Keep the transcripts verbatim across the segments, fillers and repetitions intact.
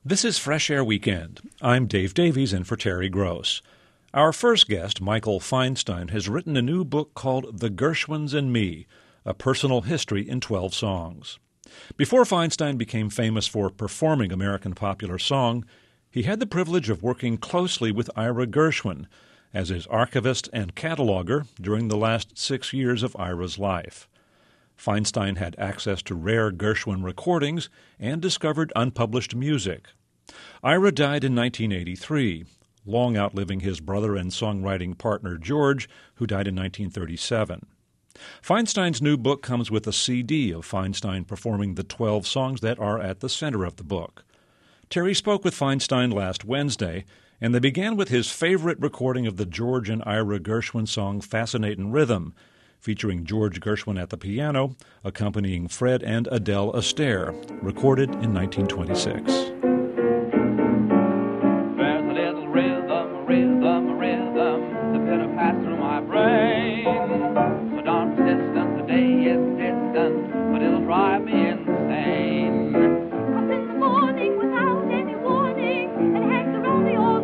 This is Fresh Air Weekend. I'm Dave Davies in for Terry Gross. Our first guest, Michael Feinstein, has written a new book called The Gershwins and Me, A Personal History in twelve Songs. Before Feinstein became famous for performing American popular song, he had the privilege of working closely with Ira Gershwin as his archivist and cataloger during the last six years of Ira's life. Feinstein had access to rare Gershwin recordings and discovered unpublished music. Ira died in nineteen eighty-three, long outliving his brother and songwriting partner George, who died in nineteen thirty-seven. Feinstein's new book comes with a C D of Feinstein performing the twelve songs that are at the center of the book. Terry spoke with Feinstein last Wednesday, and they began with his favorite recording of the George and Ira Gershwin song Fascinatin' Rhythm, featuring George Gershwin at the piano, accompanying Fred and Adele Astaire, recorded in nineteen twenty-six. There's a little rhythm, rhythm, rhythm, the pitter-patter through my brain. So darn persistent, the day is distant, but it'll drive me insane. Comes in the morning without any warning, and hangs around me all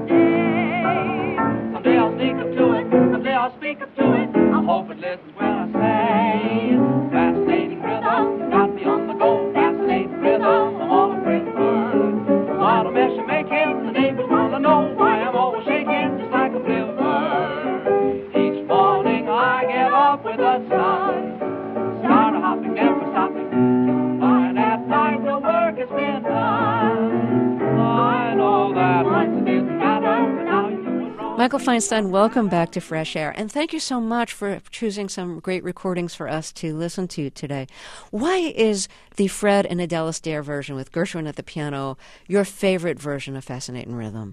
day. Someday I'll sneak up to it, someday I'll speak up to it. I hope it listens when I say, fascinating rhythm, got me on the go. Fascinating rhythm, I'm all afraid of bird. What a mess you make him, the neighbors wanna know why I'm always shaking just like a bluebird. Each morning I get up with the sun, start a hopping, never stopping. By that night the work has been done. I know that once it didn't matter, but now you do it wrong. Michael Feinstein, welcome back to Fresh Air, and thank you so much for choosing some great recordings for us to listen to today. Why is the Fred and Adele Astaire version with Gershwin at the piano your favorite version of Fascinatin' Rhythm?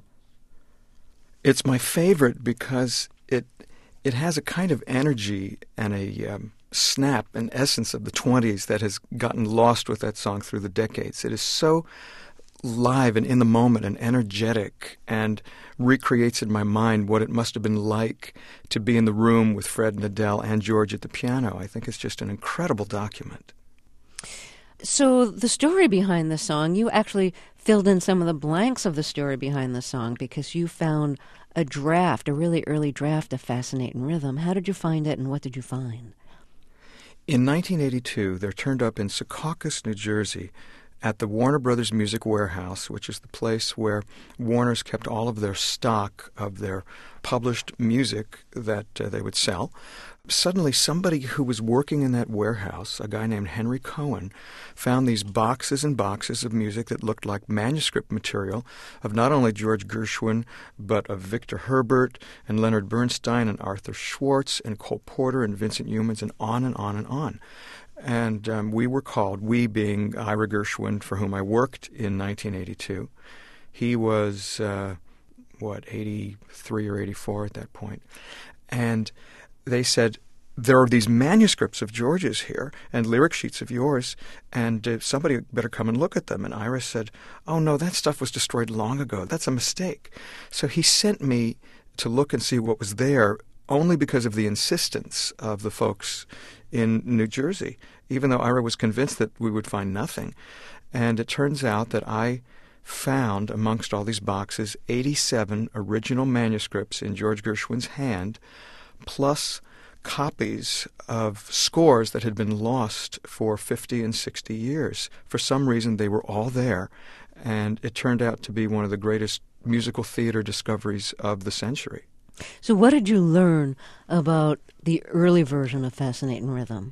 It's my favorite because it it has a kind of energy and a um, snap and essence of the twenties that has gotten lost with that song through the decades. It is so live and in the moment and energetic, and recreates in my mind what it must have been like to be in the room with Fred and Adele and George at the piano. I think it's just an incredible document. So the story behind the song, you actually filled in some of the blanks of the story behind the song because you found a draft, a really early draft of Fascinatin' Rhythm. How did you find it, and what did you find? In nineteen eighty-two, there turned up in Secaucus, New Jersey, at the Warner Brothers Music Warehouse, which is the place where Warner's kept all of their stock of their published music that uh, they would sell. Suddenly, somebody who was working in that warehouse, a guy named Henry Cohen, found these boxes and boxes of music that looked like manuscript material of not only George Gershwin, but of Victor Herbert and Leonard Bernstein and Arthur Schwartz and Cole Porter and Vincent Youmans, and on and on and on. And um, we were called, we being Ira Gershwin, for whom I worked in nineteen eighty-two. He was, uh, what, eighty-three or eighty-four at that point. And they said, there are these manuscripts of George's here and lyric sheets of yours, and uh, somebody better come and look at them. And Ira said, oh, no, that stuff was destroyed long ago. That's a mistake. So he sent me to look and see what was there, only because of the insistence of the folks in New Jersey, even though Ira was convinced that we would find nothing. And it turns out that I found, amongst all these boxes, eighty-seven original manuscripts in George Gershwin's hand, plus copies of scores that had been lost for fifty and sixty years. For some reason, they were all there, and it turned out to be one of the greatest musical theater discoveries of the century. So what did you learn about the early version of Fascinatin' Rhythm?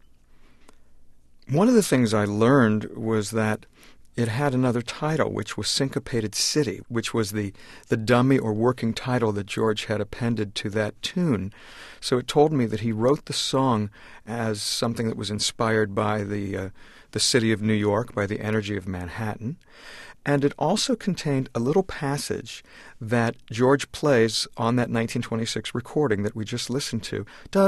One of the things I learned was that it had another title, which was Syncopated City, which was the, the dummy or working title that George had appended to that tune. So it told me that he wrote the song as something that was inspired by the, uh, the city of New York, by the energy of Manhattan. And it also contained a little passage that George plays on that nineteen twenty-six recording that we just listened to.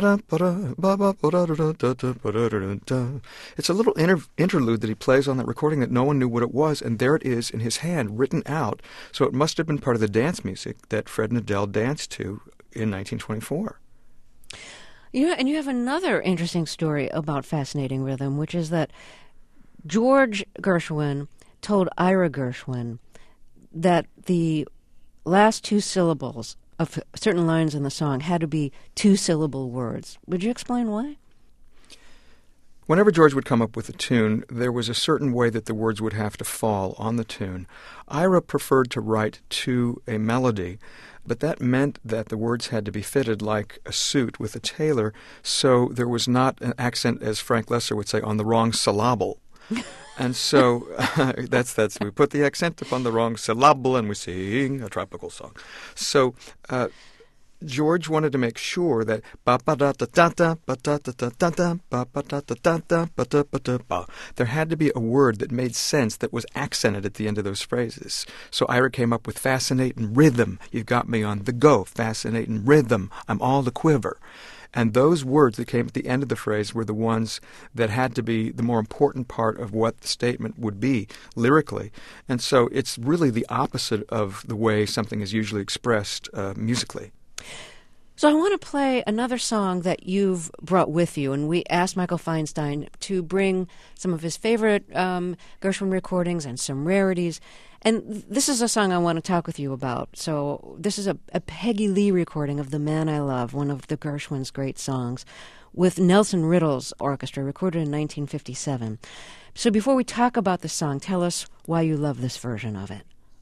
It's a little inter- interlude that he plays on that recording that no one knew what it was, and there it is in his hand, written out. So it must have been part of the dance music that Fred and Adele danced to in nineteen twenty-four. Yeah, and you have another interesting story about Fascinatin' Rhythm, which is that George Gershwin told Ira Gershwin that the last two syllables of certain lines in the song had to be two-syllable words. Would you explain why? Whenever George would come up with a tune, there was a certain way that the words would have to fall on the tune. Ira preferred to write to a melody, but that meant that the words had to be fitted like a suit with a tailor, so there was not an accent, as Frank Lesser would say, on the wrong syllable. And so uh, that's that's we put the accent upon the wrong syllable and we sing a tropical song. So uh, George wanted to make sure that ba ba da da da da ba da da da da da ba ba da da da da ba da ba da ba. There had to be a word that made sense that was accented at the end of those phrases. So Ira came up with fascinating rhythm. You've got me on the go. Fascinating rhythm. I'm all the quiver. And those words that came at the end of the phrase were the ones that had to be the more important part of what the statement would be lyrically. And so it's really the opposite of the way something is usually expressed uh, musically. So I want to play another song that you've brought with you, and we asked Michael Feinstein to bring some of his favorite um, Gershwin recordings and some rarities. And this is a song I want to talk with you about. So this is a, a Peggy Lee recording of The Man I Love, one of the Gershwin's great songs, with Nelson Riddle's orchestra, recorded in nineteen fifty-seven. So before we talk about the song, tell us why you love this version of it.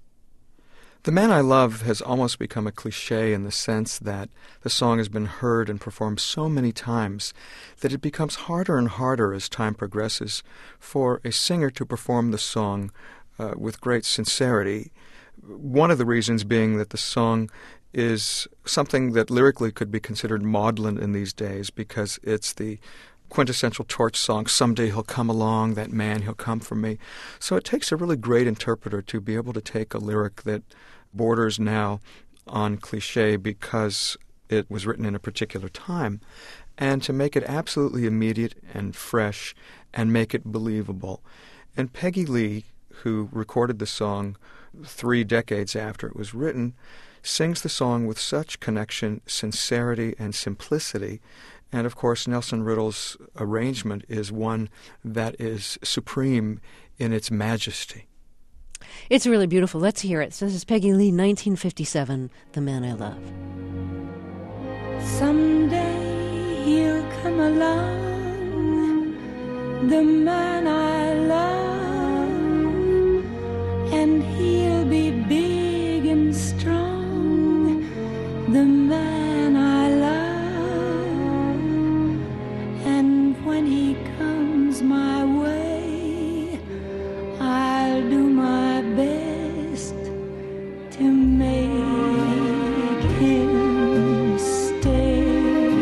The Man I Love has almost become a cliche in the sense that the song has been heard and performed so many times that it becomes harder and harder as time progresses for a singer to perform the song Uh, with great sincerity. One of the reasons being that the song is something that lyrically could be considered maudlin in these days because it's the quintessential torch song, someday he'll come along, that man, he'll come for me. So it takes a really great interpreter to be able to take a lyric that borders now on cliche because it was written in a particular time, and to make it absolutely immediate and fresh and make it believable. And Peggy Lee, who recorded the song three decades after it was written, sings the song with such connection, sincerity, and simplicity. And, of course, Nelson Riddle's arrangement is one that is supreme in its majesty. It's really beautiful. Let's hear it. So this is Peggy Lee, nineteen fifty-seven, The Man I Love. Someday he'll come along, the man I love, and he'll be big and strong, the man I love. And when he comes my way, I'll do my best to make him stay.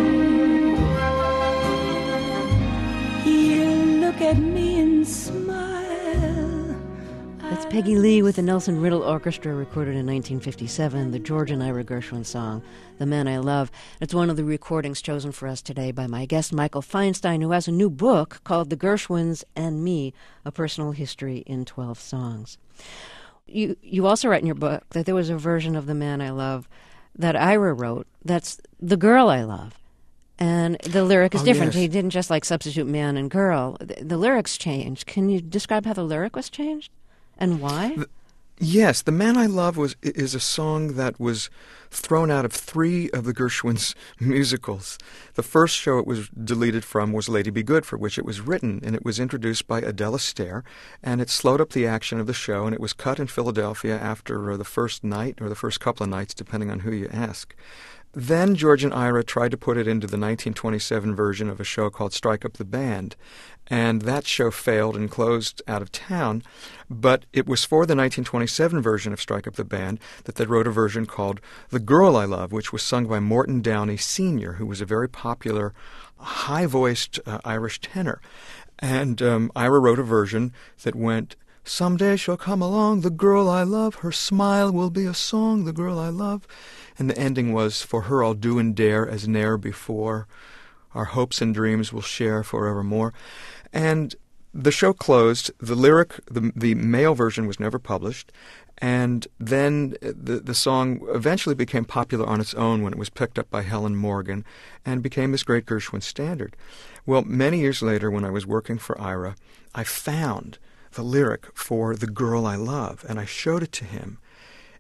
He'll look at me and smile. That's Peggy Lee with the Nelson Riddle Orchestra, recorded in nineteen fifty-seven, the George and Ira Gershwin song, The Man I Love. It's one of the recordings chosen for us today by my guest, Michael Feinstein, who has a new book called The Gershwins and Me, A Personal History in twelve Songs. You, you also write in your book that there was a version of The Man I Love that Ira wrote that's The Girl I Love. And the lyric is Oh, different. yes. He didn't just like substitute man and girl. The, the lyrics changed. Can you describe how the lyric was changed? And why? Yes, The Man I Love was is a song that was thrown out of three of the Gershwins' musicals. The first show it was deleted from was Lady Be Good, for which it was written, and it was introduced by Adela Stair, and it slowed up the action of the show, and it was cut in Philadelphia after uh, the first night, or the first couple of nights, depending on who you ask. Then George and Ira tried to put it into the nineteen twenty-seven version of a show called Strike Up the Band, and that show failed and closed out of town, but it was for the nineteen twenty-seven version of Strike Up the Band that they wrote a version called The Girl I Love, which was sung by Morton Downey Senior, who was a very popular, high-voiced uh, Irish tenor. And um, Ira wrote a version that went, someday she'll come along, the girl I love, her smile will be a song, the girl I love. And the ending was, for her I'll do and dare as ne'er before, our hopes and dreams will share forevermore. And the show closed. The lyric, the, the male version was never published, and then the, the song eventually became popular on its own when it was picked up by Helen Morgan and became this great Gershwin standard. Well, many years later, when I was working for Ira, I found the lyric for The Girl I Love, and I showed it to him.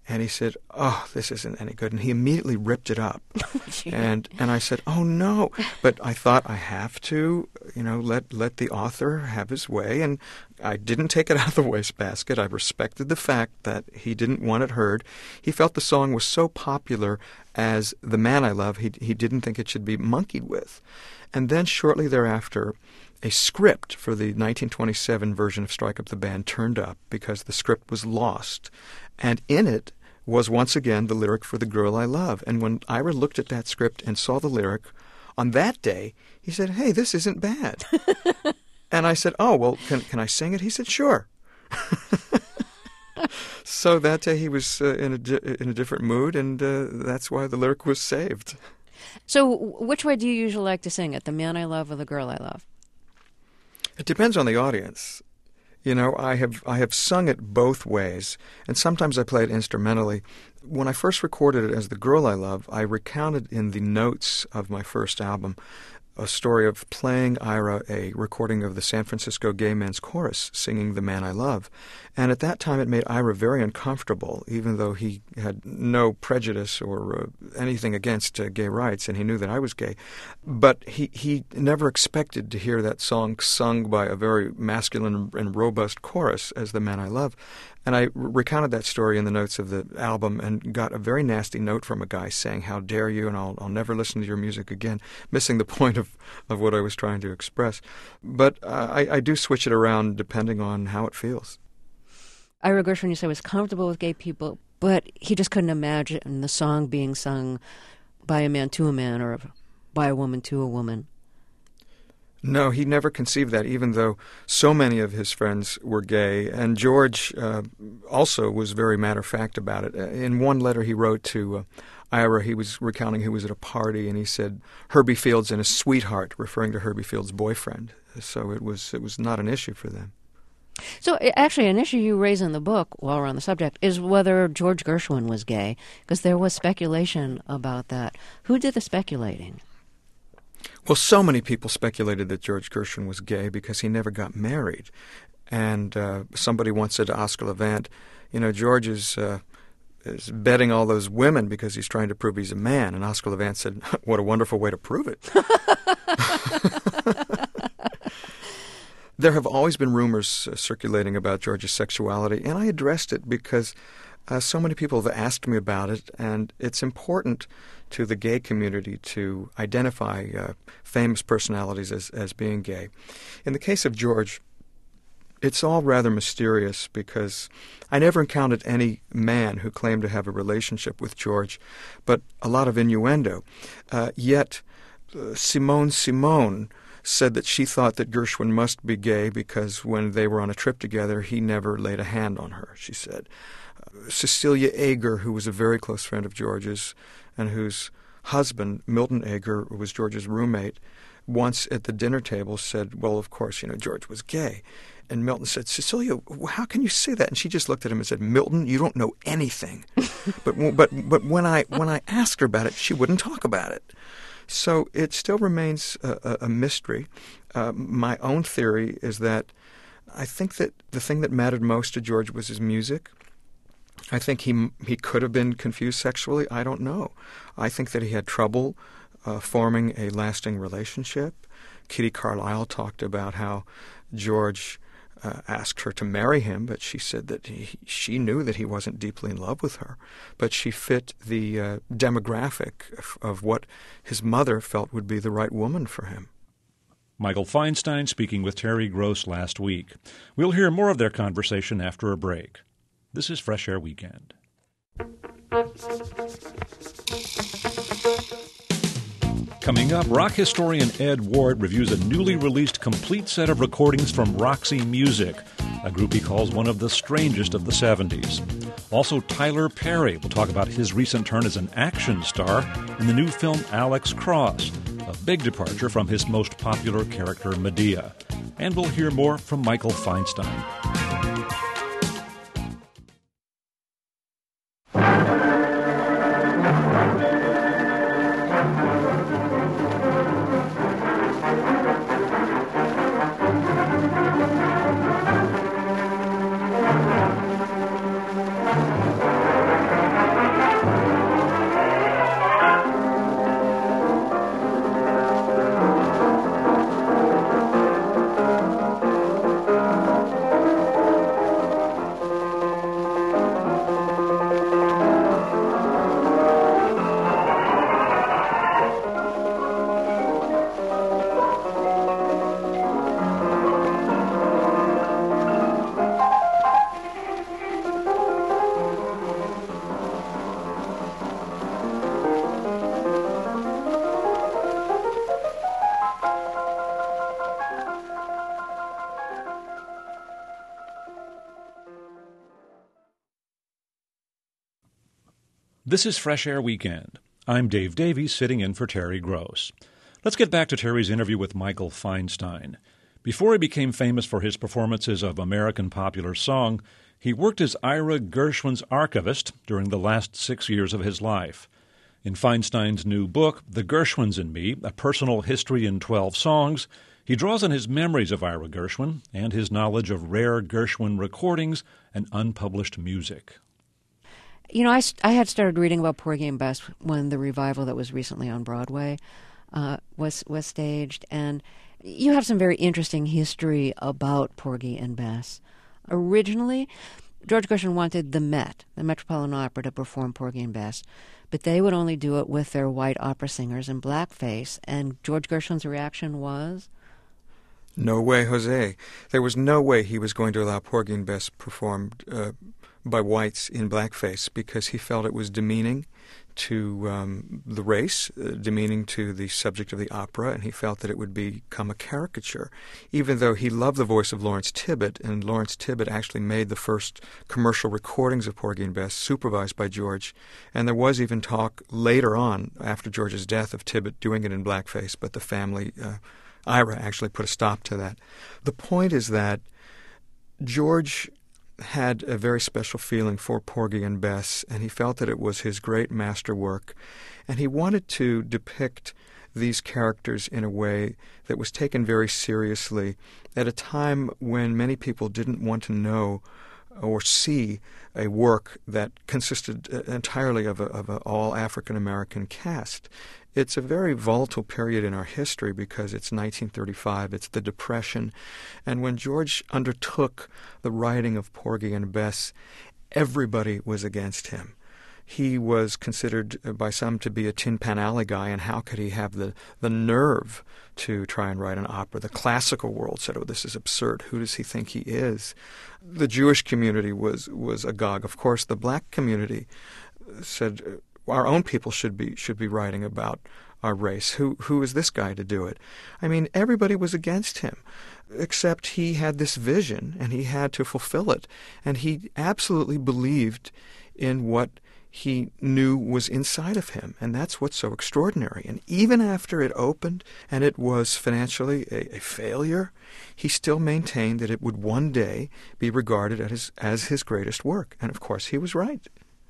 And he said, "Oh, this isn't any good." And he immediately ripped it up. and and I said, "Oh, no." But I thought I have to, you know, let, let the author have his way. And I didn't take it out of the wastebasket. I respected the fact that he didn't want it heard. He felt the song was so popular as The Man I Love, he, he didn't think it should be monkeyed with. And then shortly thereafter, a script for the nineteen twenty-seven version of Strike Up the Band turned up because the script was lost. And in it was once again the lyric for The Girl I Love. And when Ira looked at that script and saw the lyric, on that day, he said, "Hey, this isn't bad." And I said, "Oh, well, can can I sing it?" He said, "Sure." So that day he was uh, in a di- in a different mood, and uh, that's why the lyric was saved. So which way do you usually like to sing it, The Man I Love or The Girl I Love? It depends on the audience. You know, I have I have sung it both ways, and sometimes I play it instrumentally. When I first recorded it as The Girl I Love, I recounted in the notes of my first album a story of playing Ira a recording of the San Francisco Gay Men's Chorus singing The Man I Love. And at that time it made Ira very uncomfortable, even though he had no prejudice or uh, anything against uh, gay rights, and he knew that I was gay. But he, he never expected to hear that song sung by a very masculine and robust chorus as The Man I Love. And I recounted that story in the notes of the album and got a very nasty note from a guy saying, "How dare you, and I'll, I'll never listen to your music again," missing the point of, of what I was trying to express. But uh, I, I do switch it around depending on how it feels. Ira Gershwin, you said, was comfortable with gay people, but he just couldn't imagine the song being sung by a man to a man or by a woman to a woman. No, he never conceived that, even though so many of his friends were gay. And George uh, also was very matter-of-fact about it. In one letter he wrote to uh, Ira, he was recounting he was at a party, and he said, "Herbie Fields and his sweetheart," referring to Herbie Fields' boyfriend. So it was it was not an issue for them. So actually, an issue you raise in the book, while we're on the subject, is whether George Gershwin was gay, because there was speculation about that. Who did the speculating? Well, so many people speculated that George Gershwin was gay because he never got married. And uh, somebody once said to Oscar Levant, you know, George is, uh, is betting all those women because he's trying to prove he's a man. And Oscar Levant said, "What a wonderful way to prove it." There have always been rumors uh, circulating about George's sexuality, and I addressed it because uh, so many people have asked me about it, and it's important to the gay community to identify uh, famous personalities as, as being gay. In the case of George, it's all rather mysterious because I never encountered any man who claimed to have a relationship with George, but a lot of innuendo. Uh, yet uh, Simone Simone said that she thought that Gershwin must be gay because when they were on a trip together, he never laid a hand on her, she said. Uh, Cecilia Ager, who was a very close friend of George's, and whose husband, Milton Ager, who was George's roommate, once at the dinner table said, well, of course, you know, George was gay. And Milton said, "Cecilia, how can you say that?" And she just looked at him and said, "Milton, you don't know anything." but but but when I when I asked her about it, she wouldn't talk about it. So it still remains a, a mystery. Uh, my own theory is that I think that the thing that mattered most to George was his music. I think he he could have been confused sexually. I don't know. I think that he had trouble uh, forming a lasting relationship. Kitty Carlisle talked about how George uh, asked her to marry him, but she said that he, she knew that he wasn't deeply in love with her, but she fit the uh, demographic of, of what his mother felt would be the right woman for him. Michael Feinstein speaking with Terry Gross last week. We'll hear more of their conversation after a break. This is Fresh Air Weekend. Coming up, rock historian Ed Ward reviews a newly released complete set of recordings from Roxy Music, a group he calls one of the strangest of the seventies. Also, Tyler Perry will talk about his recent turn as an action star in the new film Alex Cross, a big departure from his most popular character Medea. And we'll hear more from Michael Feinstein. This is Fresh Air Weekend. I'm Dave Davies, sitting in for Terry Gross. Let's get back to Terry's interview with Michael Feinstein. Before he became famous for his performances of American popular song, he worked as Ira Gershwin's archivist during the last six years of his life. In Feinstein's new book, The Gershwins and Me, A Personal History in twelve Songs, he draws on his memories of Ira Gershwin and his knowledge of rare Gershwin recordings and unpublished music. You know, I, I had started reading about Porgy and Bess when the revival that was recently on Broadway uh, was was staged, and you have some very interesting history about Porgy and Bess. Originally, George Gershwin wanted the Met, the Metropolitan Opera, to perform Porgy and Bess, but they would only do it with their white opera singers in blackface, and George Gershwin's reaction was? No way, Jose. There was no way he was going to allow Porgy and Bess performed uh, by whites in blackface, because he felt it was demeaning to um, the race, uh, demeaning to the subject of the opera, and he felt that it would become a caricature, even though he loved the voice of Lawrence Tibbett, and Lawrence Tibbett actually made the first commercial recordings of Porgy and Bess, supervised by George, and there was even talk later on, after George's death, of Tibbett doing it in blackface, but the family, uh, Ira, actually put a stop to that. The point is that George had a very special feeling for Porgy and Bess, and he felt that it was his great masterwork, and he wanted to depict these characters in a way that was taken very seriously at a time when many people didn't want to know or see a work that consisted entirely of, a, of an all African-American cast. It's a very volatile period in our history because it's nineteen thirty-five, it's the Depression, and when George undertook the writing of Porgy and Bess, everybody was against him. He was considered by some to be a Tin Pan Alley guy, and how could he have the, the nerve to try and write an opera? The classical world said, oh, this is absurd. Who does he think he is? The Jewish community was, was agog. Of course, the black community said, our own people should be should be writing about our race. Who who is this guy to do it? I mean, everybody was against him, except he had this vision, and he had to fulfill it. And he absolutely believed in what he knew was inside of him, and that's what's so extraordinary. And even after it opened and it was financially a, a failure, he still maintained that it would one day be regarded as his, as his greatest work. And of course, he was right.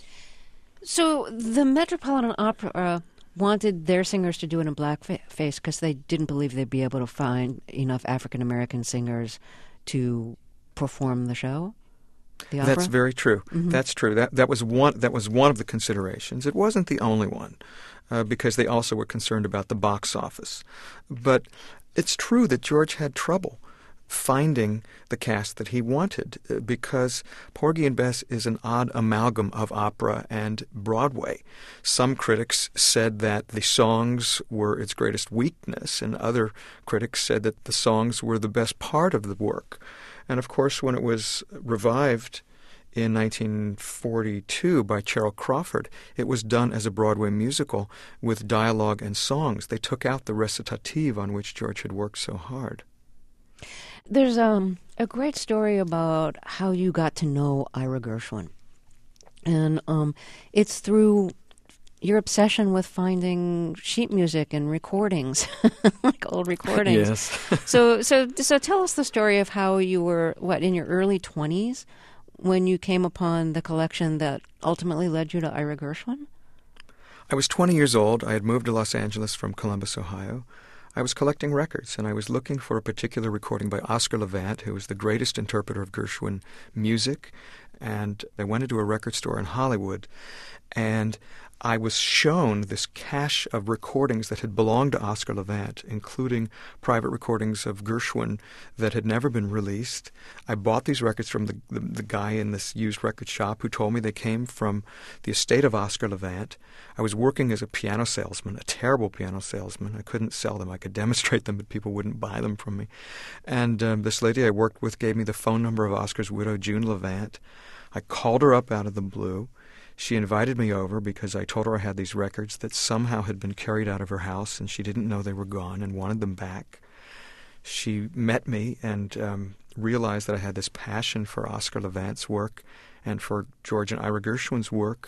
So the Metropolitan Opera wanted their singers to do it in blackface because they didn't believe they'd be able to find enough African-American singers to perform the show? The opera? That's very true. Mm-hmm. That's true. That that was one that was one of the considerations. It wasn't the only one, uh, because they also were concerned about the box office. But it's true that George had trouble finding the cast that he wanted, uh, because Porgy and Bess is an odd amalgam of opera and Broadway. Some critics said that the songs were its greatest weakness, and other critics said that the songs were the best part of the work. And of course, when it was revived in nineteen forty-two by Cheryl Crawford, it was done as a Broadway musical with dialogue and songs. They took out the recitative on which George had worked so hard. There's um, a great story about how you got to know Ira Gershwin. And um, it's through your obsession with finding sheet music and recordings, like old recordings. Yes. so, so, so tell us the story of how you were, what, in your early twenties when you came upon the collection that ultimately led you to Ira Gershwin? I was twenty years old. I had moved to Los Angeles from Columbus, Ohio. I was collecting records, and I was looking for a particular recording by Oscar Levant, who was the greatest interpreter of Gershwin music. And I went into a record store in Hollywood, and I was shown this cache of recordings that had belonged to Oscar Levant, including private recordings of Gershwin that had never been released. I bought these records from the, the, the guy in this used record shop who told me they came from the estate of Oscar Levant. I was working as a piano salesman, a terrible piano salesman. I couldn't sell them. I could demonstrate them, but people wouldn't buy them from me. And um, this lady I worked with gave me the phone number of Oscar's widow, June Levant. I called her up out of the blue. She invited me over because I told her I had these records that somehow had been carried out of her house, and she didn't know they were gone and wanted them back. She met me and um, realized that I had this passion for Oscar Levant's work and for George and Ira Gershwin's work,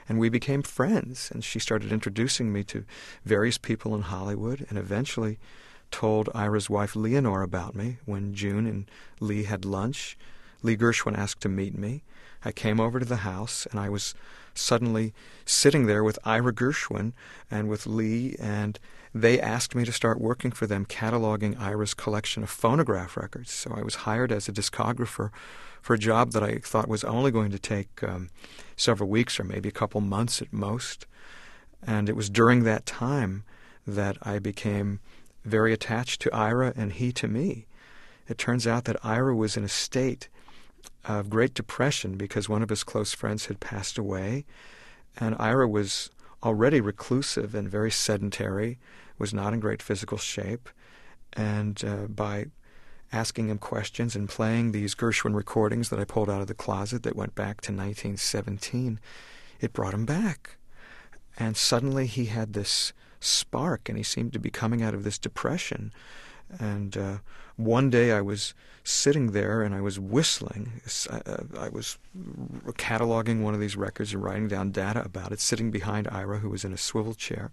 And we became friends, and she started introducing me to various people in Hollywood, and eventually told Ira's wife Leonore about me when June and Lee had lunch. Lee Gershwin asked to meet me. I came over to the house, and I was suddenly sitting there with Ira Gershwin and with Lee, and they asked me to start working for them, cataloging Ira's collection of phonograph records. So I was hired as a discographer for a job that I thought was only going to take um, several weeks or maybe a couple months at most. And it was during that time that I became very attached to Ira and he to me. It turns out that Ira was in a state of great depression because one of his close friends had passed away, and Ira was already reclusive and very sedentary, was not in great physical shape, and uh, by asking him questions and playing these Gershwin recordings that I pulled out of the closet that went back to nineteen seventeen, it brought him back. And suddenly he had this spark, and he seemed to be coming out of this depression. And uh, one day I was sitting there and I was whistling. I, I was cataloging one of these records and writing down data about it, sitting behind Ira, who was in a swivel chair.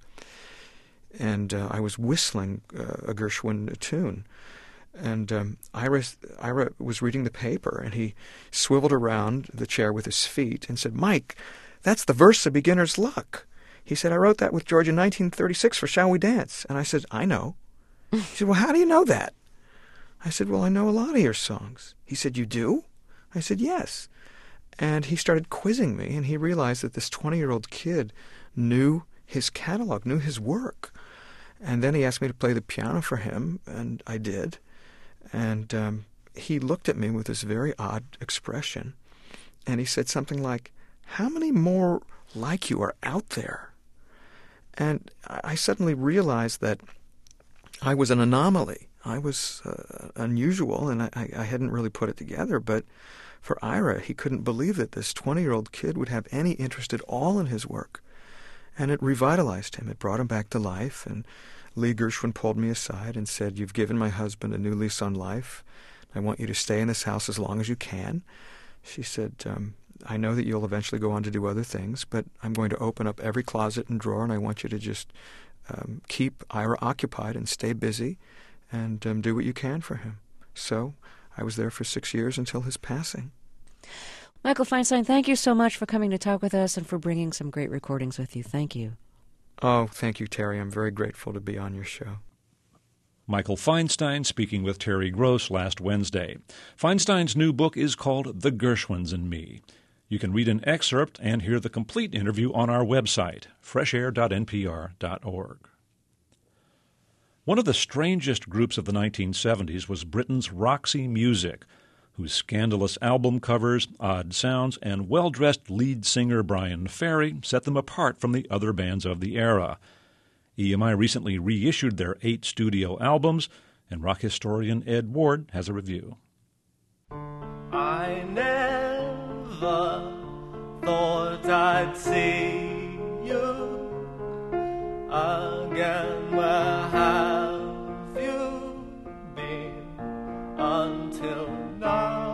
And uh, I was whistling uh, a Gershwin tune. And um, Ira, Ira was reading the paper, and he swiveled around the chair with his feet and said, "Mike, that's the verse of Beginner's Luck." He said, "I wrote that with George in nineteen thirty-six for Shall We Dance?" And I said, "I know." He said, "Well, how do you know that?" I said, "Well, I know a lot of your songs." He said, "You do?" I said, "Yes." And he started quizzing me, and he realized that this twenty-year-old kid knew his catalog, knew his work. And then he asked me to play the piano for him, and I did. And um, he looked at me with this very odd expression, and he said something like, "How many more like you are out there?" And I suddenly realized that I was an anomaly. I was uh, unusual, and I, I hadn't really put it together. But for Ira, he couldn't believe that this twenty-year-old kid would have any interest at all in his work. And it revitalized him. It brought him back to life. And Lee Gershwin pulled me aside and said, "You've given my husband a new lease on life. I want you to stay in this house as long as you can." She said, um, "I know that you'll eventually go on to do other things, but I'm going to open up every closet and drawer, and I want you to just um, keep Ira occupied and stay busy and um, do what you can for him." So I was there for six years until his passing. Michael Feinstein, thank you so much for coming to talk with us and for bringing some great recordings with you. Thank you. Oh, thank you, Terry. I'm very grateful to be on your show. Michael Feinstein speaking with Terry Gross last Wednesday. Feinstein's new book is called The Gershwins and Me. You can read an excerpt and hear the complete interview on our website, fresh air dot n p r dot org. One of the strangest groups of the nineteen seventies was Britain's Roxy Music, whose scandalous album covers, odd sounds, and well-dressed lead singer Brian Ferry set them apart from the other bands of the era. E M I recently reissued their eight studio albums, and rock historian Ed Ward has a review. I never thought I'd see you again. Where have you been until now?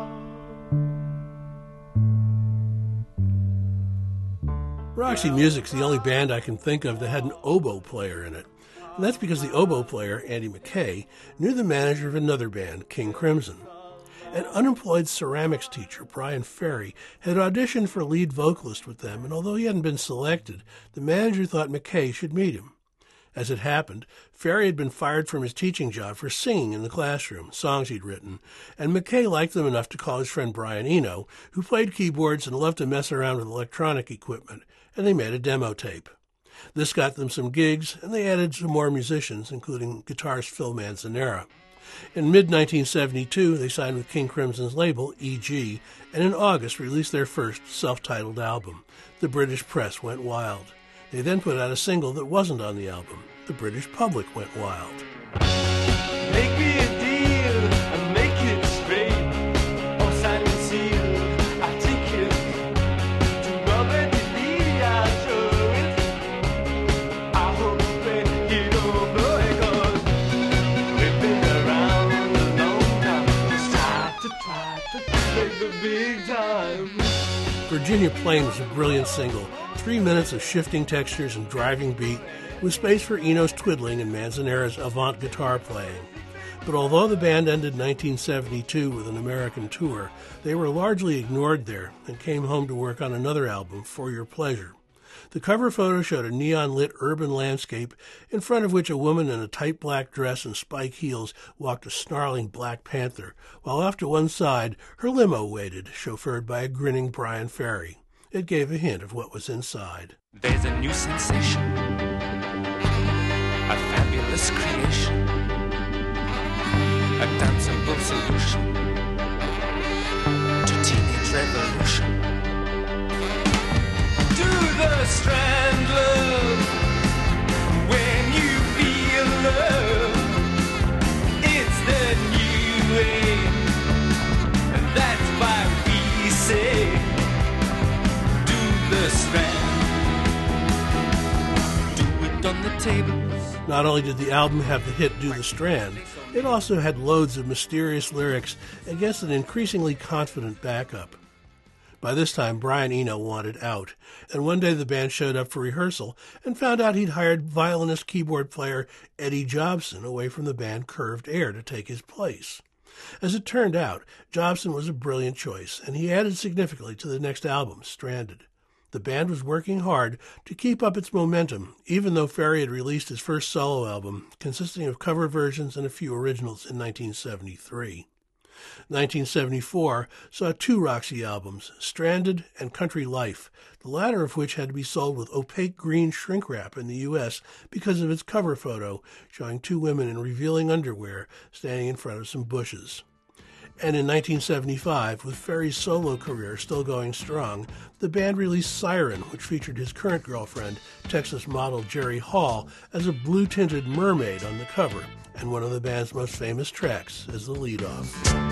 Roxy Music's the only band I can think of that had an oboe player in it. And that's because the oboe player, Andy McKay, knew the manager of another band, King Crimson. An unemployed ceramics teacher, Brian Ferry, had auditioned for lead vocalist with them, and although he hadn't been selected, the manager thought McKay should meet him. As it happened, Ferry had been fired from his teaching job for singing in the classroom, songs he'd written, and McKay liked them enough to call his friend Brian Eno, who played keyboards and loved to mess around with electronic equipment, and they made a demo tape. This got them some gigs, and they added some more musicians, including guitarist Phil Manzanera. In mid nineteen seventy-two, they signed with King Crimson's label, E G, and in August released their first self-titled album. The British press went wild. They then put out a single that wasn't on the album. The British public went wild. Make me a deal and make it straight. Or sign and seal, I take it. To Robert Lee, I show it. I hope that you don't know it, 'cause we've been around a long time. Just try to try to take the big time. Virginia Plain was a brilliant single Three minutes of shifting textures and driving beat, with space for Eno's twiddling and Manzanera's avant guitar playing. But although the band ended nineteen seventy-two with an American tour, they were largely ignored there and came home to work on another album, For Your Pleasure. The cover photo showed a neon-lit urban landscape in front of which a woman in a tight black dress and spike heels walked a snarling black panther, while off to one side her limo waited, chauffeured by a grinning Brian Ferry. It gave a hint of what was inside. There's a new sensation, a fabulous creation, a danceable solution to teenage revolution. Do the Strand love when you feel love. It's the new way, and that's why we say do the Strand. Do it on the tables. Not only did the album have the hit Do the Strand, it also had loads of mysterious lyrics against an increasingly confident backup. By this time, Brian Eno wanted out, and one day the band showed up for rehearsal and found out he'd hired violinist keyboard player Eddie Jobson away from the band Curved Air to take his place. As it turned out, Jobson was a brilliant choice, and he added significantly to the next album, Stranded. The band was working hard to keep up its momentum, even though Ferry had released his first solo album, consisting of cover versions and a few originals, in nineteen seventy-three. nineteen seventy-four saw two Roxy albums, Stranded and Country Life, the latter of which had to be sold with opaque green shrink wrap in the U S because of its cover photo showing two women in revealing underwear standing in front of some bushes. And in nineteen seventy-five, with Ferry's solo career still going strong, the band released Siren, which featured his current girlfriend, Texas model Jerry Hall, as a blue-tinted mermaid on the cover, and one of the band's most famous tracks as the lead-off.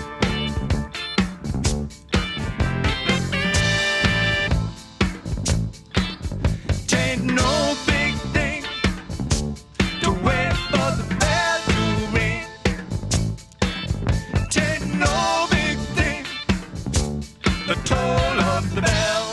Ain't no big thing to wait for the bell to ring. Ain't no big thing, the toll of the bell.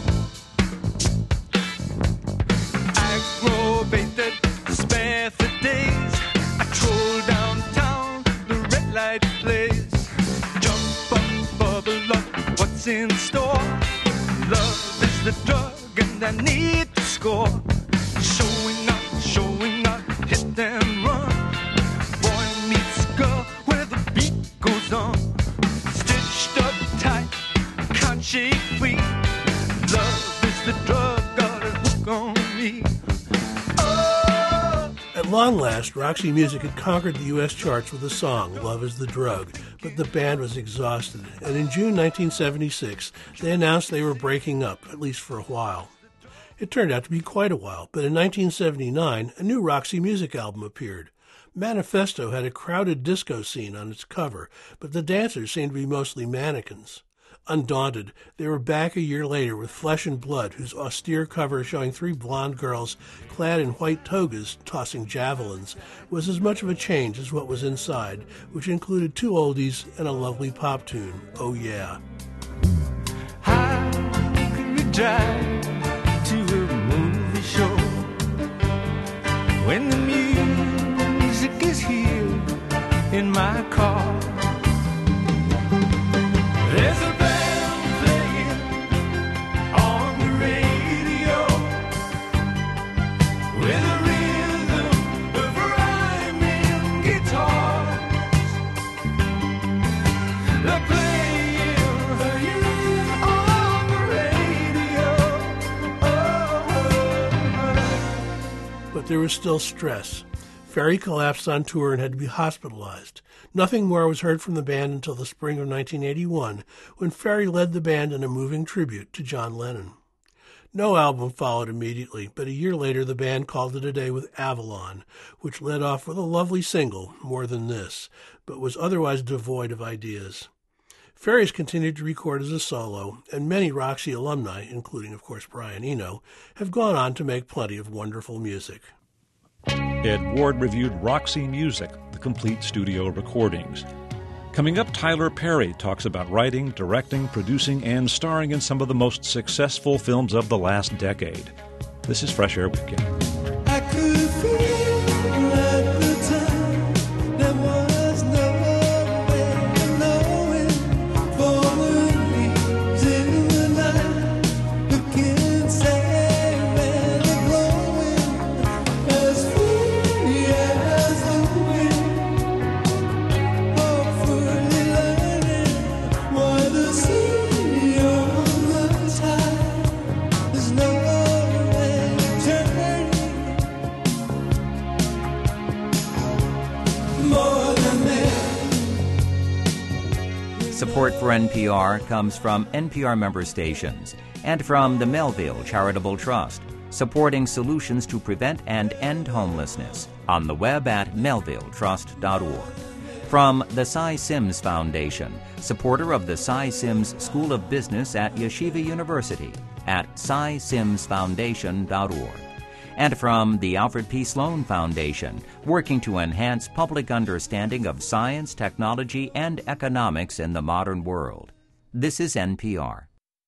Aggravated, spare for days. I troll downtown, the red light plays. Jump up, bubble up, what's in store? Love is the drug and I need to score. Showing up, showing up, hit and run. Boy meets girl where the beat goes on. Stitched up tight, can't shake free. Love is the drug, got a hook on me. Oh! At long last, Roxy Music had conquered the U S charts with the song Love is the Drug, but the band was exhausted, and in June nineteen seventy-six, they announced they were breaking up, at least for a while. It turned out to be quite a while, but in nineteen seventy-nine, a new Roxy Music album appeared. Manifesto had a crowded disco scene on its cover, but the dancers seemed to be mostly mannequins. Undaunted, they were back a year later with Flesh and Blood, whose austere cover showing three blonde girls clad in white togas tossing javelins was as much of a change as what was inside, which included two oldies and a lovely pop tune, Oh Yeah. How can we drive to a movie show when the music is here in my car? There's a band playing on the radio with a rhythm of rhyming guitars. They're playing on the radio. Oh. But there was still stress. Ferry collapsed on tour and had to be hospitalized. Nothing more was heard from the band until the spring of nineteen eighty-one, when Ferry led the band in a moving tribute to John Lennon. No album followed immediately, but a year later the band called it a day with Avalon, which led off with a lovely single, More Than This, but was otherwise devoid of ideas. Ferry's continued to record as a solo, and many Roxy alumni, including, of course, Brian Eno, have gone on to make plenty of wonderful music. Ed Ward reviewed Roxy Music, the complete studio recordings. Coming up, Tyler Perry talks about writing, directing, producing, and starring in some of the most successful films of the last decade. This is Fresh Air Weekend. I could feel at the time there was no way of knowing, for the leaves in the night looking sad and glowing, as free as the wind, hopefully learning why the sea on the tide is no way turning. More than that. Support for N P R comes from N P R member stations and from the Melville Charitable Trust, supporting solutions to prevent and end homelessness on the web at melville trust dot org. From the Cy Sims Foundation, supporter of the Cy Sims School of Business at Yeshiva University at cy sims foundation dot org. And from the Alfred P. Sloan Foundation, working to enhance public understanding of science, technology, and economics in the modern world. This is N P R.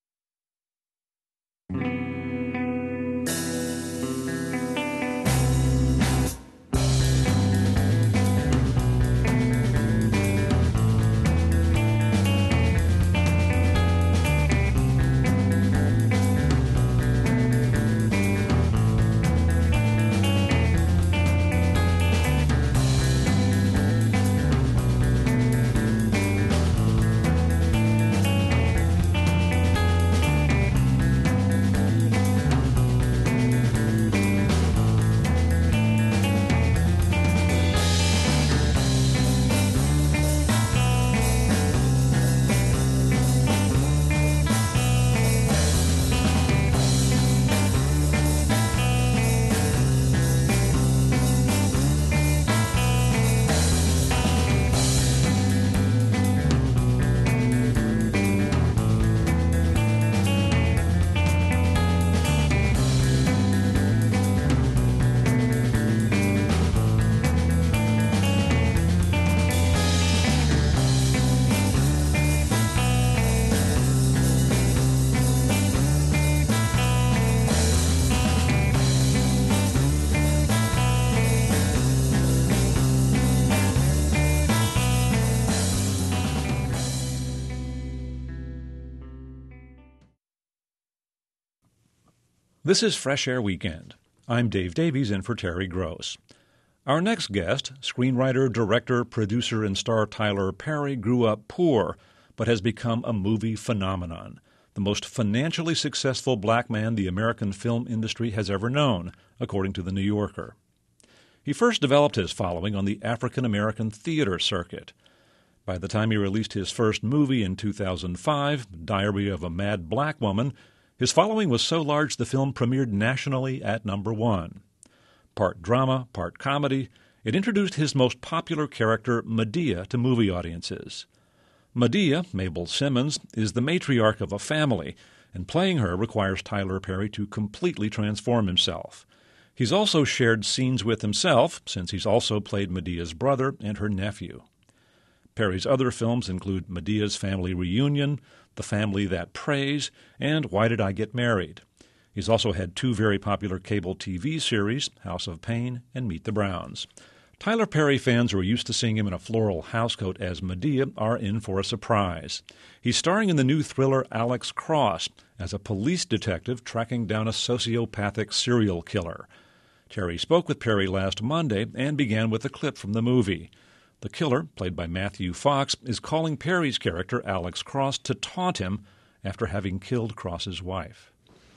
This is Fresh Air Weekend. I'm Dave Davies in for Terry Gross. Our next guest, screenwriter, director, producer, and star Tyler Perry, grew up poor, but has become a movie phenomenon, the most financially successful black man the American film industry has ever known, according to The New Yorker. He first developed his following on the African-American theater circuit. By the time he released his first movie in two thousand five, Diary of a Mad Black Woman, his following was so large the film premiered nationally at number one. Part drama, part comedy, it introduced his most popular character, Medea, to movie audiences. Medea, Mabel Simmons, is the matriarch of a family, and playing her requires Tyler Perry to completely transform himself. He's also shared scenes with himself, since he's also played Medea's brother and her nephew. Perry's other films include Medea's Family Reunion, The Family That Prays, and Why Did I Get Married? He's also had two very popular cable T V series, House of Pain and Meet the Browns. Tyler Perry fans who are used to seeing him in a floral housecoat as Medea are in for a surprise. He's starring in the new thriller Alex Cross as a police detective tracking down a sociopathic serial killer. Terry spoke with Perry last Monday and began with a clip from the movie. The killer, played by Matthew Fox, is calling Perry's character, Alex Cross, to taunt him after having killed Cross's wife.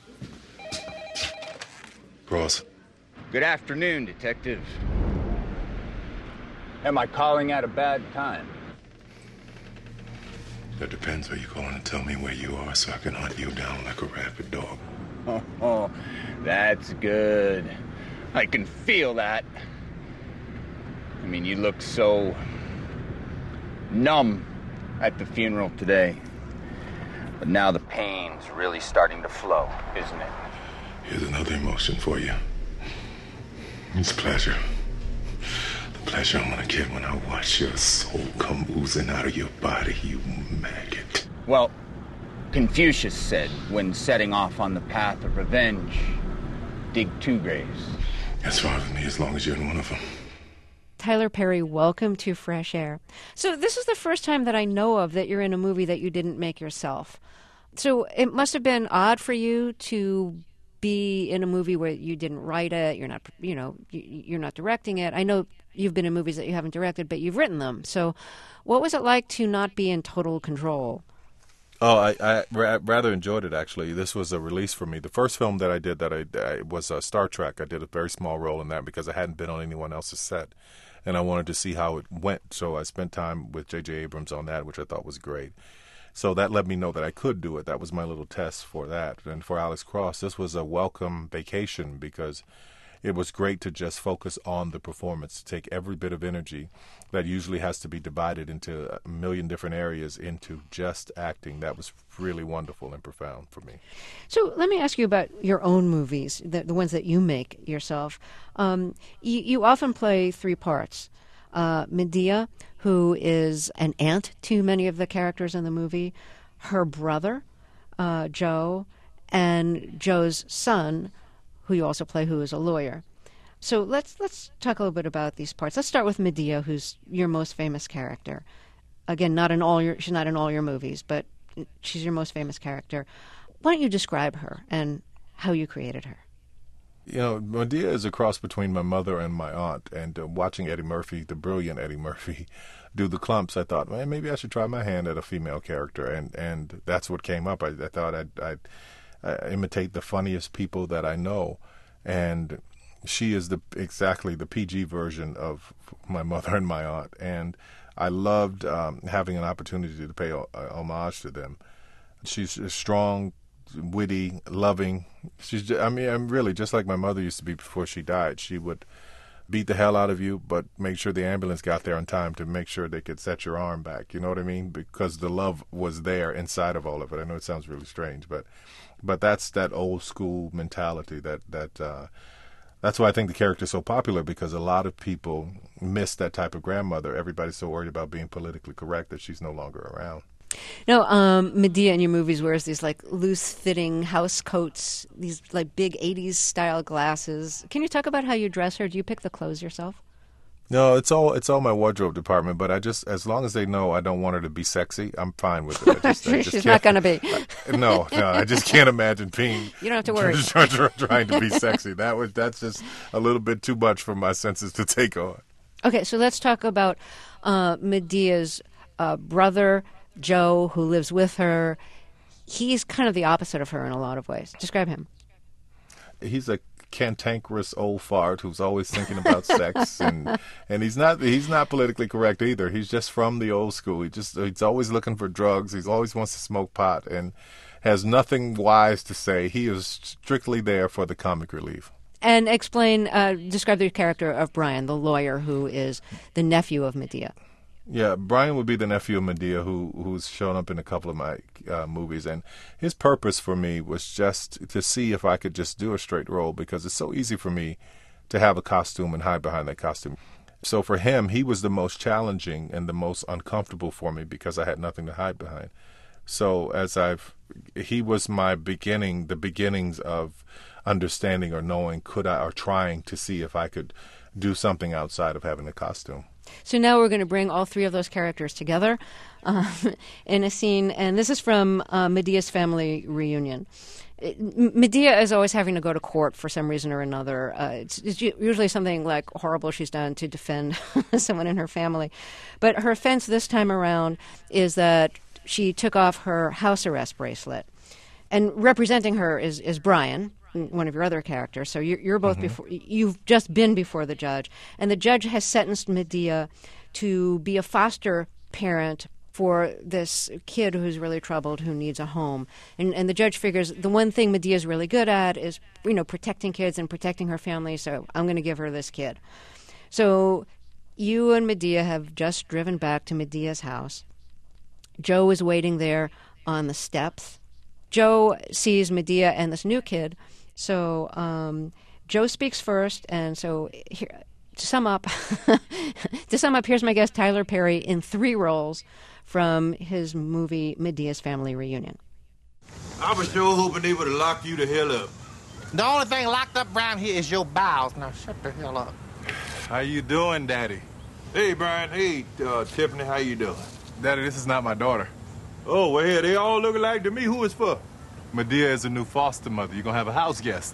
Cross. Good afternoon, Detective. Am I calling at a bad time? That depends. Are you calling to tell me where you are so I can hunt you down like a rabid dog? Oh, oh, that's good. I can feel that. I mean, you look so numb at the funeral today. But now the pain's really starting to flow, isn't it? Here's another emotion for you. It's pleasure. The pleasure I'm gonna get when I watch your soul come oozing out of your body, you maggot. Well, Confucius said, when setting off on the path of revenge, dig two graves. That's fine with me as long as you're in one of them. Tyler Perry, welcome to Fresh Air. So this is the first time that I know of that you're in a movie that you didn't make yourself. So it must have been odd for you to be in a movie where you didn't write it, you're not, you know, you're not directing it. I know you've been in movies that you haven't directed, but you've written them. So what was it like to not be in total control? Oh, I, I ra- rather enjoyed it, actually. This was a release for me. The first film that I did that I, I was uh, Star Trek. I did a very small role in that because I hadn't been on anyone else's set, and I wanted to see how it went. So I spent time with J J Abrams on that, which I thought was great. So that let me know that I could do it. That was my little test for that. And for Alex Cross, this was a welcome vacation because it was great to just focus on the performance, to take every bit of energy that usually has to be divided into a million different areas into just acting. That was really wonderful and profound for me. So let me ask you about your own movies, the, the ones that you make yourself. Um, you, you often play three parts. Uh, Medea, who is an aunt to many of the characters in the movie, her brother, uh, Joe, and Joe's son, who you also play, who is a lawyer. So let's let's talk a little bit about these parts. Let's start with Medea, who's your most famous character. Again, not in all your she's not in all your movies, but she's your most famous character. Why don't you describe her and how you created her? You know, Medea is a cross between my mother and my aunt, and uh, watching Eddie Murphy, the brilliant Eddie Murphy, do the clumps, I thought, man, maybe I should try my hand at a female character, and, and that's what came up. I, I thought I'd, I'd uh, imitate the funniest people that I know, and she is the exactly the P G version of my mother and my aunt, and I loved um, having an opportunity to pay uh, homage to them. She's a strong, witty, loving. She's, I mean, I'm really just like my mother used to be before she died. She would beat the hell out of you, but make sure the ambulance got there in time to make sure they could set your arm back. You know what I mean? Because the love was there inside of all of it. I know it sounds really strange, but but that's that old school mentality. That that uh, that's why I think the character is so popular, because a lot of people miss that type of grandmother. Everybody's so worried about being politically correct that she's no longer around. No, um, Medea in your movies wears these like loose-fitting house coats, these like big eighties style glasses. Can you talk about how you dress her? Do you pick the clothes yourself? No, it's all it's all my wardrobe department. But I just, as long as they know I don't want her to be sexy, I'm fine with it. I just, I just She's not going to be. I, no, no, I just can't imagine being. You don't have to worry. Trying to be sexy. That was that's just a little bit too much for my senses to take on. Okay, so let's talk about uh, Medea's uh, brother, Joe, who lives with her. He's kind of the opposite of her in a lot of ways. Describe him. He's a cantankerous old fart who's always thinking about sex, and and he's not he's not politically correct either. He's just from the old school. He just he's always looking for drugs. He always wants to smoke pot and has nothing wise to say. He is strictly there for the comic relief. And explain, uh, describe the character of Brian, the lawyer who is the nephew of Medea. Yeah, Brian would be the nephew of Medea, who who's shown up in a couple of my uh, movies, and his purpose for me was just to see if I could just do a straight role, because it's so easy for me to have a costume and hide behind that costume. So for him, he was the most challenging and the most uncomfortable for me because I had nothing to hide behind. So as I've, he was my beginning, the beginnings of understanding or knowing, could I, or trying to see if I could do something outside of having a costume. So now we're going to bring all three of those characters together um, in a scene, and this is from uh, Medea's family reunion. It, Medea is always having to go to court for some reason or another. Uh, it's, it's usually something like horrible she's done to defend someone in her family. But her offense this time around is that she took off her house arrest bracelet. And representing her is, is Brian, one of your other characters. So you're, you're both mm-hmm. before. You've just been before the judge, and the judge has sentenced Medea to be a foster parent for this kid who's really troubled, who needs a home. And and the judge figures the one thing Medea's really good at is, you know, protecting kids and protecting her family. So I'm going to give her this kid. So you and Medea have just driven back to Medea's house. Joe is waiting there on the steps. Joe sees Medea and this new kid. So um, Joe speaks first, and so here, to sum up, to sum up, here's my guest, Tyler Perry, in three roles from his movie Medea's Family Reunion. I was sure hoping they would have locked you the hell up. The only thing locked up around here is your bowels. Now shut the hell up. How you doing, Daddy? Hey, Brian. Hey, uh, Tiffany. How you doing? Daddy, this is not my daughter. Oh, well, here, they all look alike to me. Who is for? Medea is a new foster mother. You're going to have a house guest.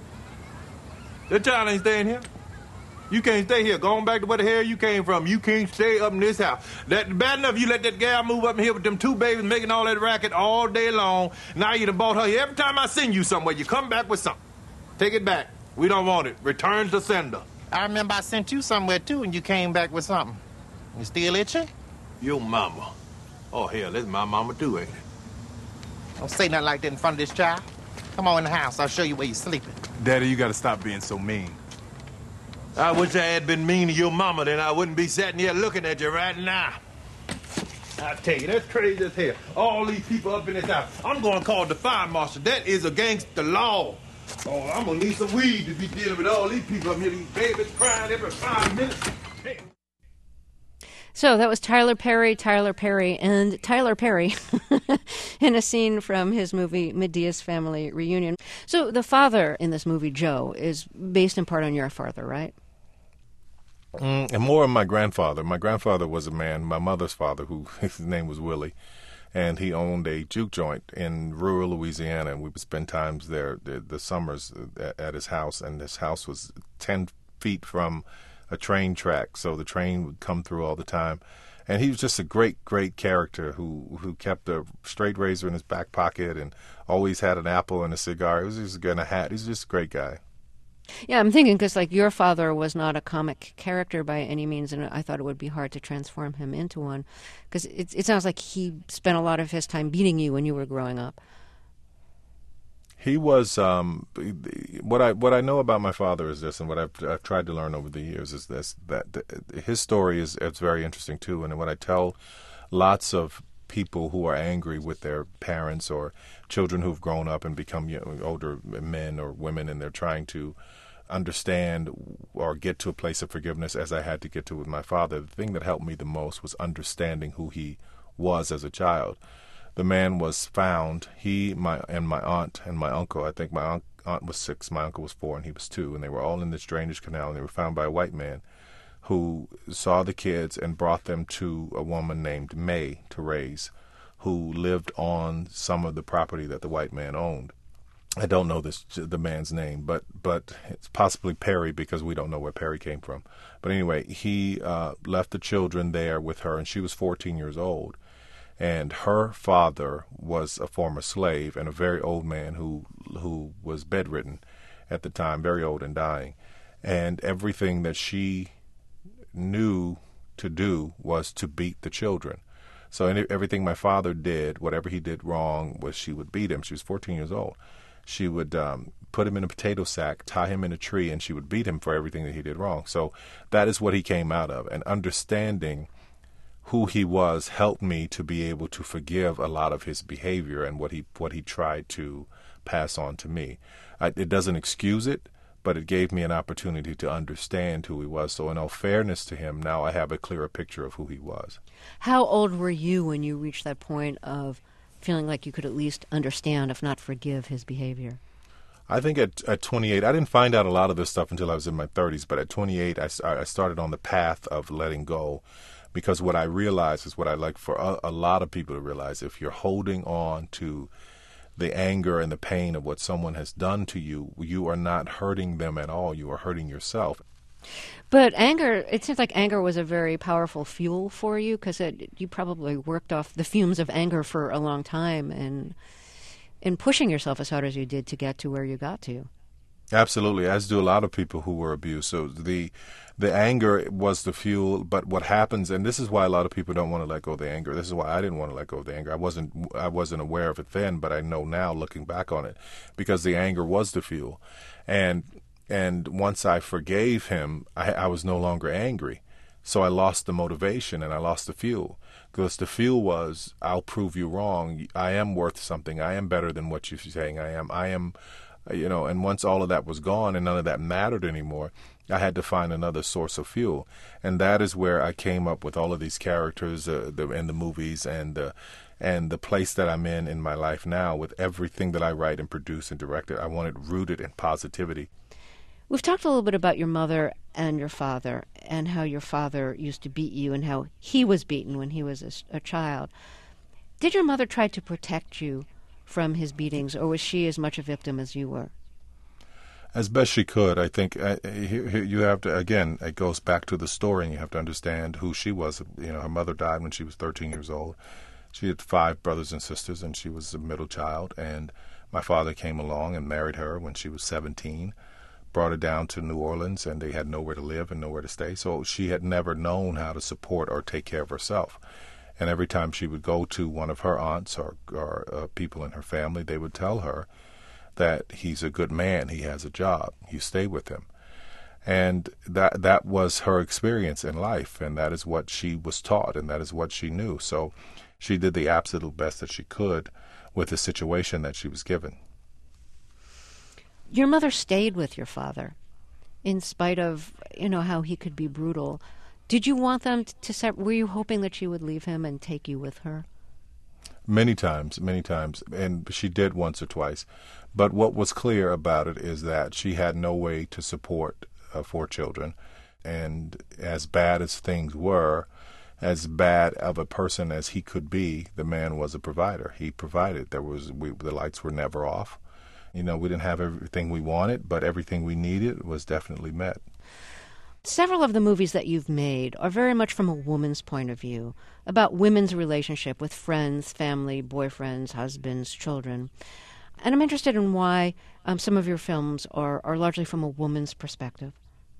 That child ain't staying here. You can't stay here. Going back to where the hell you came from. You can't stay up in this house. That bad enough you let that gal move up in here with them two babies making all that racket all day long. Now you done bought her here. Every time I send you somewhere, you come back with something. Take it back. We don't want it. Return to sender. I remember I sent you somewhere, too, and you came back with something. You still itchy? Your mama. Oh, hell, that's my mama, too, ain't it? Don't say nothing like that in front of this child. Come on in the house. I'll show you where you're sleeping. Daddy, you got to stop being so mean. I wish I had been mean to your mama, then I wouldn't be sitting here looking at you right now. I tell you, that's crazy as hell. All these people up in this house. I'm going to call the fire marshal. That is against the law. Oh, I'm going to need some weed to be dealing with all these people up here, these babies crying every five minutes. Damn. So that was Tyler Perry, Tyler Perry, and Tyler Perry in a scene from his movie Medea's Family Reunion. So the father in this movie, Joe, is based in part on your father, right? Mm, and more on my grandfather. My grandfather was a man, my mother's father, who his name was Willie, and he owned a juke joint in rural Louisiana, and we would spend times there the, the summers at, at his house, and his house was ten feet from a train track, so the train would come through all the time. And he was just a great, great character who, who kept a straight razor in his back pocket and always had an apple and a cigar. He was just and a hat. He's just a great guy. Yeah, I'm thinking because, like, your father was not a comic character by any means, and I thought it would be hard to transform him into one. Because it, it sounds like he spent a lot of his time beating you when you were growing up. He was um, what I what I know about my father is this, and what I've, I've tried to learn over the years is this: that the, his story is it's very interesting too. And what I tell lots of people who are angry with their parents or children who've grown up and become, you know, older men or women, and they're trying to understand or get to a place of forgiveness, as I had to get to with my father. The thing that helped me the most was understanding who he was as a child. The man was found, he my and my aunt and my uncle, I think my aunt, aunt was six, my uncle was four, and he was two, and they were all in this drainage canal, and they were found by a white man who saw the kids and brought them to a woman named May to raise, who lived on some of the property that the white man owned. I don't know this the man's name, but but it's possibly Perry, because we don't know where Perry came from. But anyway, he uh, left the children there with her, and she was fourteen years old. And her father was a former slave and a very old man who who was bedridden at the time, very old and dying. And everything that she knew to do was to beat the children. So any, everything my father did, whatever he did wrong, was she would beat him. She was fourteen years old. She would um, put him in a potato sack, tie him in a tree, and she would beat him for everything that he did wrong. So that is what he came out of. And understanding who he was helped me to be able to forgive a lot of his behavior and what he what he tried to pass on to me. I, it doesn't excuse it, but it gave me an opportunity to understand who he was. So in all fairness to him, now I have a clearer picture of who he was. How old were you when you reached that point of feeling like you could at least understand, if not forgive, his behavior? I think at, at twenty-eight, I didn't find out a lot of this stuff until I was in my thirties, but at twenty-eight, I, I started on the path of letting go. Because what I realize is what I like for a, a lot of people to realize: if you're holding on to the anger and the pain of what someone has done to you, you are not hurting them at all. You are hurting yourself. But anger, it seems like anger was a very powerful fuel for you, because you probably worked off the fumes of anger for a long time and in pushing yourself as hard as you did to get to where you got to. Absolutely, as do a lot of people who were abused. So the the anger was the fuel, but what happens, and this is why a lot of people don't want to let go of the anger. This is why I didn't want to let go of the anger. I wasn't I wasn't aware of it then, but I know now, looking back on it, because the anger was the fuel. And and once I forgave him, I, I was no longer angry. So I lost the motivation and I lost the fuel. Because the fuel was, I'll prove you wrong. I am worth something. I am better than what you're saying I am. I am Uh, You know, and once all of that was gone and none of that mattered anymore, I had to find another source of fuel. And that is where I came up with all of these characters uh, the, in the movies and uh, and the place that I'm in in my life now with everything that I write and produce and direct it. I want it rooted in positivity. We've talked a little bit about your mother and your father and how your father used to beat you and how he was beaten when he was a, a child. Did your mother try to protect you from his beatings, or was she as much a victim as you were? As best she could. I think uh, here, here you have to, again, it goes back to the story, and you have to understand who she was. You know, her mother died when she was thirteen years old. She had five brothers and sisters, and she was a middle child. And my father came along and married her when she was seventeen, brought her down to New Orleans, and they had nowhere to live and nowhere to stay. So she had never known how to support or take care of herself. And every time she would go to one of her aunts or, or uh, people in her family, they would tell her that he's a good man, he has a job, you stay with him. And that that was her experience in life, and that is what she was taught, and that is what she knew. So she did the absolute best that she could with the situation that she was given. Your mother stayed with your father, in spite of, you know, how he could be brutal. Did you want them to set, were you hoping that she would leave him and take you with her? Many times, many times, and she did once or twice. But what was clear about it is that she had no way to support uh, four children. And as bad as things were, as bad of a person as he could be, the man was a provider. He provided. There was we, the lights were never off. You know, we didn't have everything we wanted, but everything we needed was definitely met. Several of the movies that you've made are very much from a woman's point of view, about women's relationship with friends, family, boyfriends, husbands, children. And I'm interested in why um, some of your films are, are largely from a woman's perspective.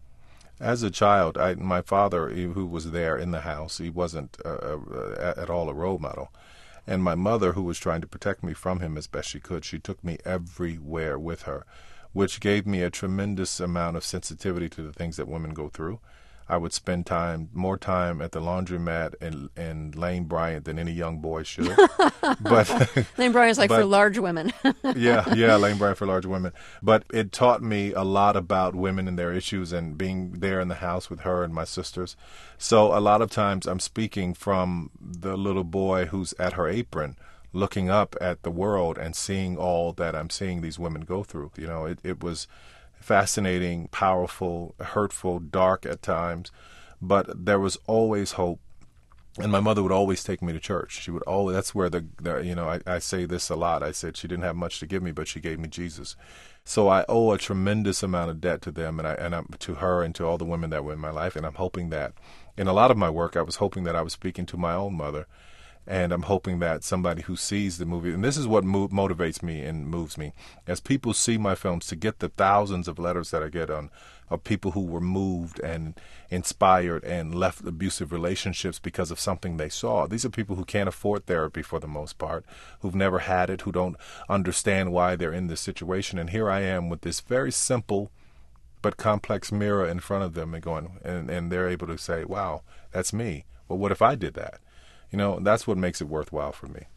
As a child, I, my father, he, who was there in the house, he wasn't uh, uh, at all a role model. And my mother, who was trying to protect me from him as best she could, she took me everywhere with her, which gave me a tremendous amount of sensitivity to the things that women go through. I would spend time, more time at the laundromat in, in Lane Bryant than any young boy should. But Lane Bryant's like but, for large women. yeah, yeah, Lane Bryant for large women. But it taught me a lot about women and their issues and being there in the house with her and my sisters. So a lot of times I'm speaking from the little boy who's at her apron, looking up at the world and seeing all that I'm seeing these women go through. You know, it, it was fascinating, powerful, hurtful, dark at times, but there was always hope. And my mother would always take me to church. She would always, that's where the, the you know, I, I say this a lot. I said she didn't have much to give me, but she gave me Jesus. So I owe a tremendous amount of debt to them and I, and I'm, to her and to all the women that were in my life. And I'm hoping that in a lot of my work, I was hoping that I was speaking to my own mother. And I'm hoping that somebody who sees the movie, and this is what mo- motivates me and moves me, as people see my films, to get the thousands of letters that I get on of people who were moved and inspired and left abusive relationships because of something they saw. These are people who can't afford therapy for the most part, who've never had it, who don't understand why they're in this situation. And here I am with this very simple but complex mirror in front of them and going, and, and they're able to say, wow, that's me. Well, what if I did that? You know, that's what makes it worthwhile for me.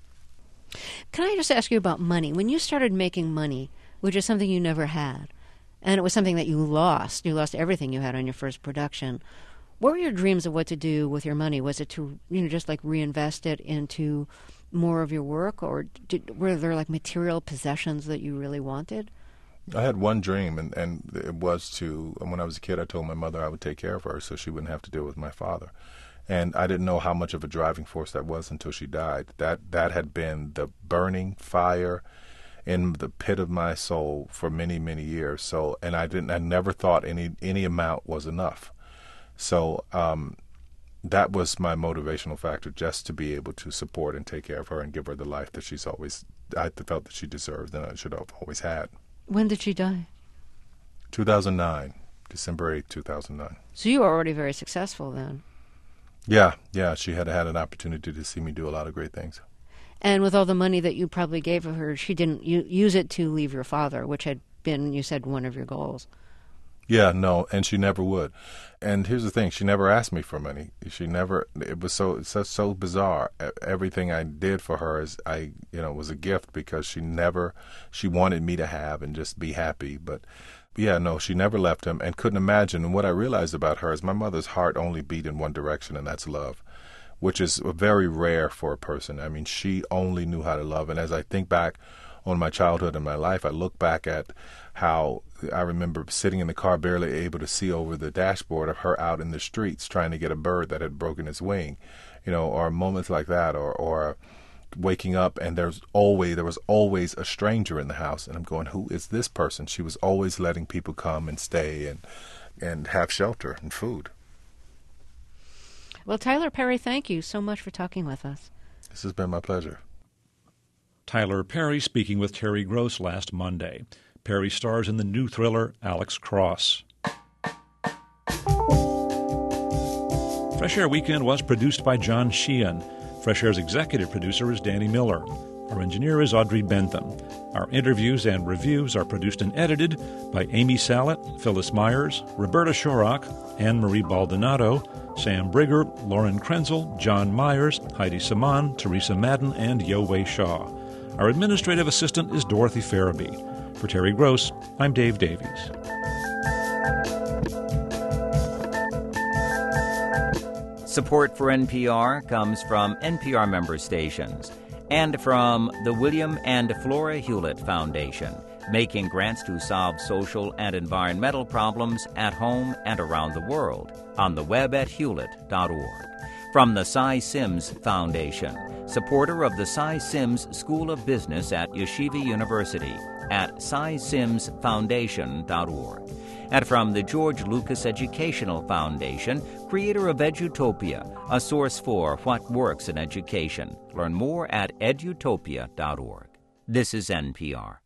Can I just ask you about money? When you started making money, which is something you never had, and it was something that you lost, you lost everything you had on your first production, what were your dreams of what to do with your money? Was it to, you know, just like reinvest it into more of your work, or did, were there like material possessions that you really wanted? I had one dream, and, and it was to, when I was a kid, I told my mother I would take care of her so she wouldn't have to deal with my father. And I didn't know how much of a driving force that was until she died. That that had been the burning fire in the pit of my soul for many, many years. So, and I didn't, I never thought any any amount was enough. So um, that was my motivational factor, just to be able to support and take care of her and give her the life that she's always, I felt that she deserved and I should have always had. When did she die? two thousand nine, December eighth, two thousand nine. So you were already very successful then. Yeah, yeah, she had had an opportunity to see me do a lot of great things. And with all the money that you probably gave her, she didn't u- use it to leave your father, which had been, you said, one of your goals. Yeah, no, and she never would. And here's the thing, she never asked me for money. She never, it was so, so, so bizarre. E- Everything I did for her is, I, you know, was a gift because she never, she wanted me to have and just be happy. But yeah, no, she never left him and couldn't imagine. And what I realized about her is my mother's heart only beat in one direction, and that's love, which is very rare for a person. I mean, she only knew how to love. And as I think back on my childhood and my life, I look back at how I remember sitting in the car, barely able to see over the dashboard of her out in the streets trying to get a bird that had broken its wing, you know, or moments like that, or, or waking up and there's always, there was always a stranger in the house. And I'm going, who is this person? She was always letting people come and stay and, and have shelter and food. Well, Tyler Perry, thank you so much for talking with us. This has been my pleasure. Tyler Perry speaking with Terry Gross last Monday. Perry stars in the new thriller Alex Cross. Fresh Air Weekend was produced by John Sheehan. Fresh Air's executive producer is Danny Miller. Our engineer is Audrey Bentham. Our interviews and reviews are produced and edited by Amy Sallet, Phyllis Myers, Roberta Shorrock, Anne-Marie Baldonado, Sam Brigger, Lauren Krenzel, John Myers, Heidi Saman, Teresa Madden, and Yowei Shaw. Our administrative assistant is Dorothy Farabee. For Terry Gross, I'm Dave Davies. Support for N P R comes from N P R member stations and from the William and Flora Hewlett Foundation, making grants to solve social and environmental problems at home and around the world, on the web at hewlett dot org. From the Cy Sims Foundation, supporter of the Cy Sims School of Business at Yeshiva University, at cy sims foundation dot org. And from the George Lucas Educational Foundation, creator of Edutopia, a source for what works in education. Learn more at edutopia dot org. This is N P R.